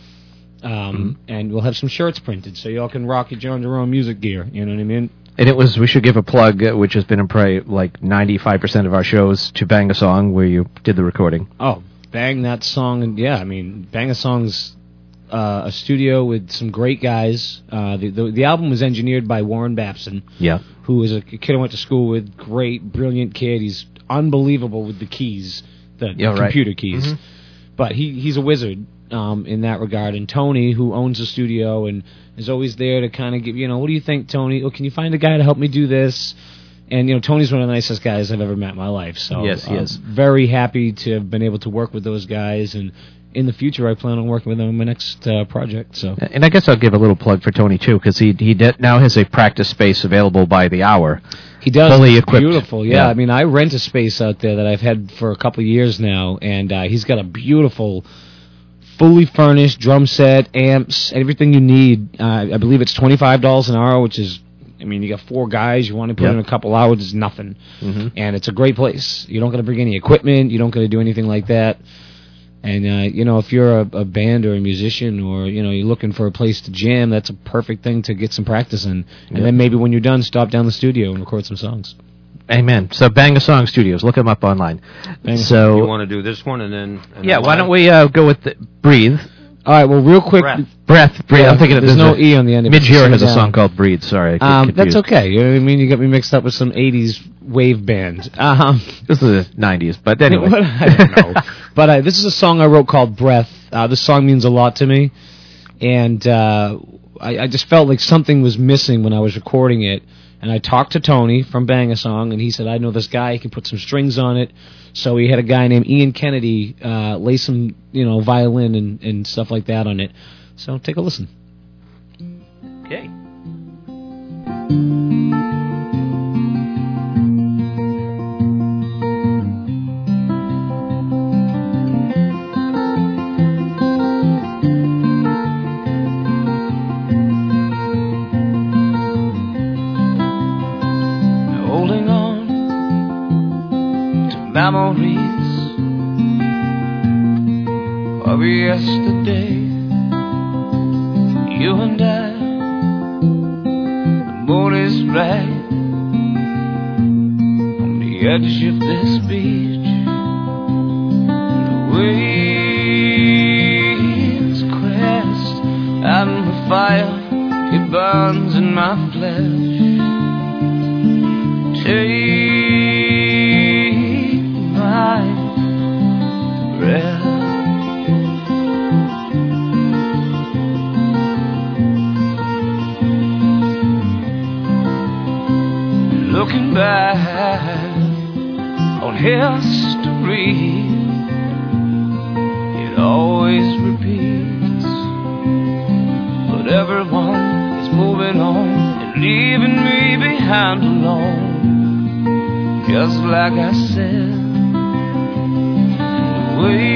B: And we'll have some shirts printed, so y'all can rock your John Jerome music gear. You know what I mean?
A: And we should give a plug, which has been in probably like 95% of our shows, to Bang a Song, where you did the recording.
B: Oh, Bang that song, and yeah, I mean, Bang a Song's a studio with some great guys. The album was engineered by Warren Babson, who is a kid I went to school with, great, brilliant kid. He's unbelievable with the keys, the computer keys. Mm-hmm. But he's a wizard. In that regard, and Tony, who owns the studio and is always there to kind of give, you know, what do you think, Tony? Oh, can you find a guy to help me do this? And, you know, Tony's one of the nicest guys I've ever met in my life. So
A: yes, he is.
B: Very happy to have been able to work with those guys, and in the future, I plan on working with them on my next project. So,
A: and I guess I'll give a little plug for Tony too, because he now has a practice space available by the hour.
B: He does.
A: Fully
B: it's
A: equipped.
B: Beautiful. Yeah, I mean, I rent a space out there that I've had for a couple of years now, and he's got a beautiful, fully furnished drum set, amps, everything you need. I believe it's $25 an hour, which is I mean, you got 4 guys. You want to put
A: Yep.
B: in a couple hours, it's nothing. And it's a great place. You don't got to bring any equipment. You don't got to do anything like that. And, if you're a band or a musician or, you're looking for a place to jam, that's a perfect thing to get some practice in. And then maybe when you're done, stop down the studio and record some songs.
A: Amen. So Bang a Song Studios. Look them up online.
C: You
A: So,
C: want to do this one and then...
A: why don't we go with Breathe?
B: All right, well, real quick.
C: Breath.
A: Breathe. I'm thinking of
B: there's no E on the end of it.
A: Midge Ure has a
B: Down.
A: song called Breathe. Sorry, I get
B: That's
A: confused.
B: okay. You know what I mean? You got me mixed up with some 80s wave band.
A: This is the 90s, but anyway.
B: I don't know. But this is a song I wrote called Breath. This song means a lot to me. And I just felt like something was missing when I was recording it. And I talked to Tony from Bang a Song, and he said, I know this guy, he can put some strings on it. So he had a guy named Ian Kennedy lay some, violin and stuff like that on it. So take a listen.
A: Okay.
D: Holding on to memories of yesterday. You and I, the moon is bright on the edge of this beach. The waves crest and the fire, it burns in my flesh. Take my breath. Looking back on history, it always repeats. But everyone is moving on and leaving me behind alone. Just like I said, the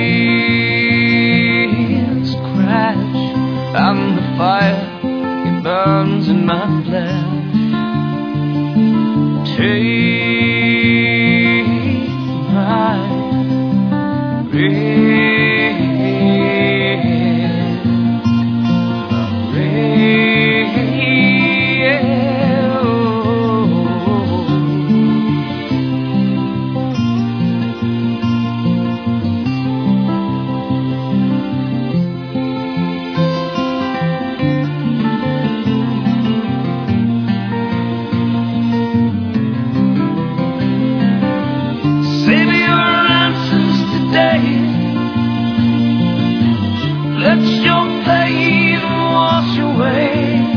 D: waves crash and the fire, it burns in my flesh. Take my breath, my breath. Save your answers today. Let your pain wash away.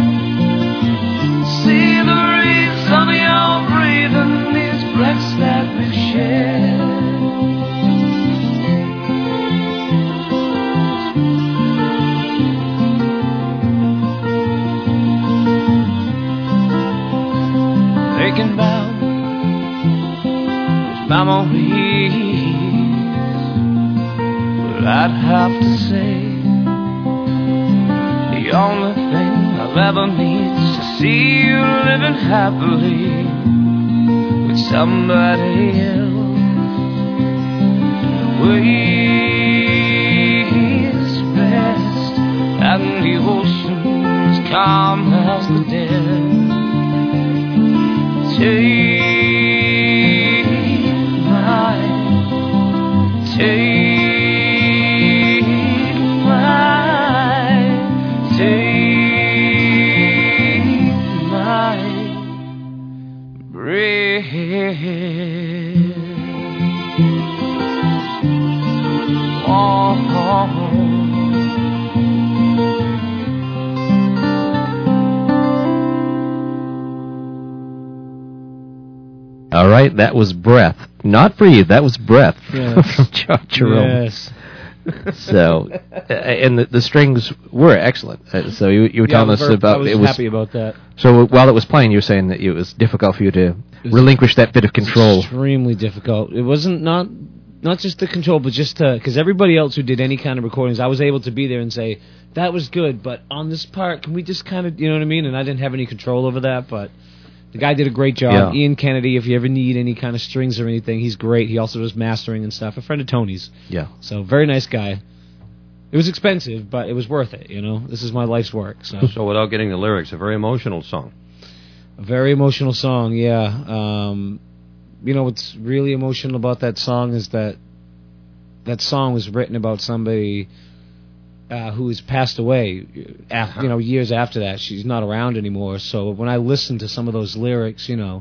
D: See the reason you're breathing these breaths that we've shared. Thinking about memories, but I'd have to say the only thing I'll ever need is to see you living happily with somebody else. The waves rest and the ocean's calm as the dead. Take my breath.
A: All right, that was Breath. Not Breathe, that was Breath
B: Yes.
A: from John Jerome.
B: Yes.
A: So, and the strings were excellent. So you were telling us about
B: I was
A: it was
B: happy about that.
A: So while it was playing, you were saying that it was difficult for you to relinquish that bit of control.
B: Extremely difficult. It wasn't not Not just the control, but just because everybody else who did any kind of recordings, I was able to be there and say, that was good, but on this part, can we just kind of, you know what I mean? And I didn't have any control over that, but the guy did a great job.
A: Yeah.
B: Ian Kennedy, if you ever need any kind of strings or anything, he's great. He also does mastering and stuff. A friend of Tony's.
A: Yeah.
B: So, very nice guy. It was expensive, but it was worth it, you know? This is my life's work.
C: So without getting the lyrics, a very emotional song.
B: A very emotional song, yeah. You know, what's really emotional about that song is that song was written about somebody who has passed away, you know, years after that. She's not around anymore. So when I listen to some of those lyrics, you know,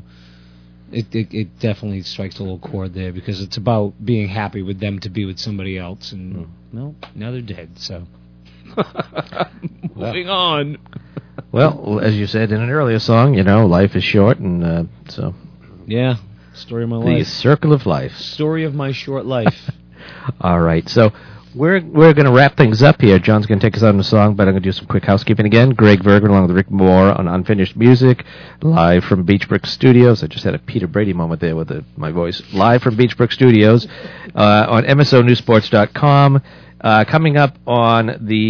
B: it definitely strikes a little chord there because it's about being happy with them to be with somebody else. And, well, now they're dead, so. Moving on.
A: Well, as you said in an earlier song, you know, life is short, and so.
B: Yeah, story of my
A: The
B: life.
A: circle of life.
B: Story of my short life.
A: All right, so we're going to wrap things up here. John's going to take us on the song, but I'm going to do some quick housekeeping again. Greg Verger along with Rick Moore on Unfinished Music, live from Beachbrook Studios. I just had a Peter Brady moment there with my voice. Live from Beachbrook Studios on MSONewsports.com. Coming up on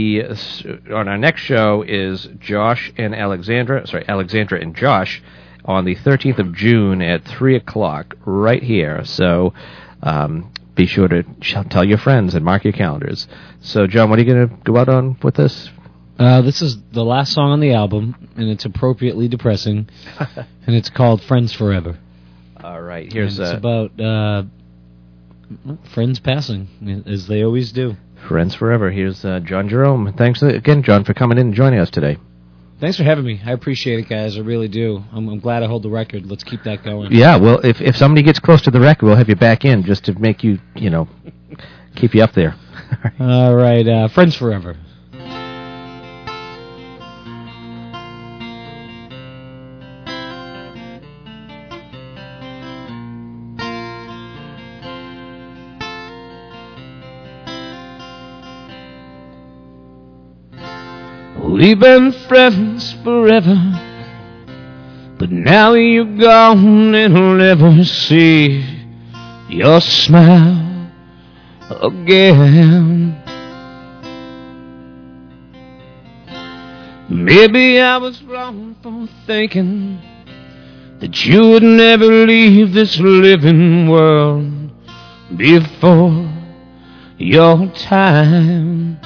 A: our next show is Alexandra and Josh on the 13th of June at 3 o'clock right here. So be sure to tell your friends and mark your calendars. So, John, what are you going to go out on with this?
B: This is the last song on the album, and it's appropriately depressing, and it's called Friends Forever.
A: All right, here's...
B: And it's about friends passing, as they always do.
A: Friends Forever. Here's John Jerome. Thanks again, John, for coming in and joining us today.
B: Thanks for having me. I appreciate it, guys. I really do. I'm glad I hold the record. Let's keep that going.
A: Yeah, well, if somebody gets close to the record, we'll have you back in just to make you, you know, keep you up there.
B: All right, Friends Forever. We've been friends forever, but now you're gone and I'll never see your smile again. Maybe I was wrong for thinking that you would never leave this living world before your time.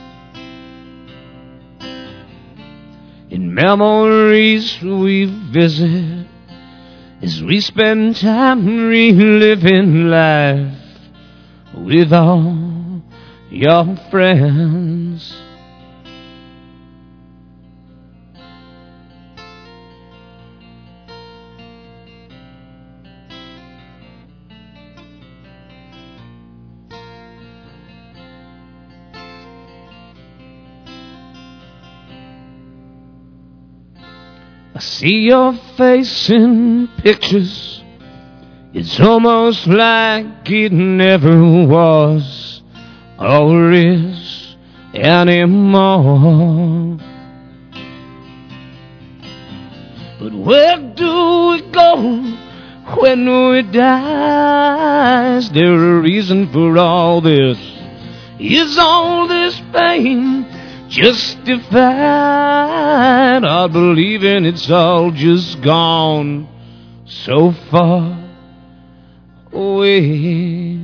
B: In memories we visit as we spend time reliving life with all your friends. I see your face in pictures. It's almost like it never was or is anymore. But where do we go when we die? Is there a reason for all this? Is all this pain justified? I believe in it's all just gone so far away.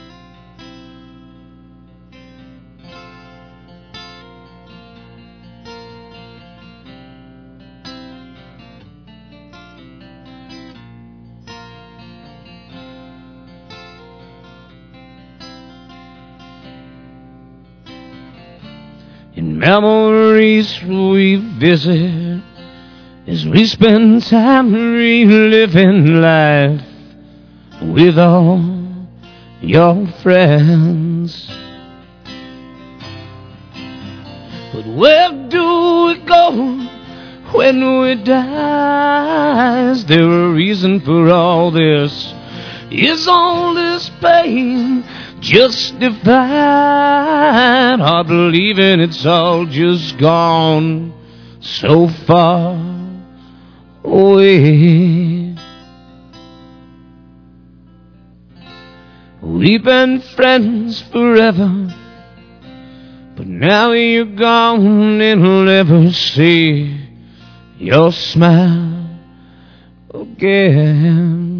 B: In memories we visit as we spend time reliving life with all your friends. But where do we go when we die? Is there a reason for all this? Is all this pain justified? I believe in it's all just gone so far away.
D: We've been friends forever, but now you're gone and I'll never see your smile again.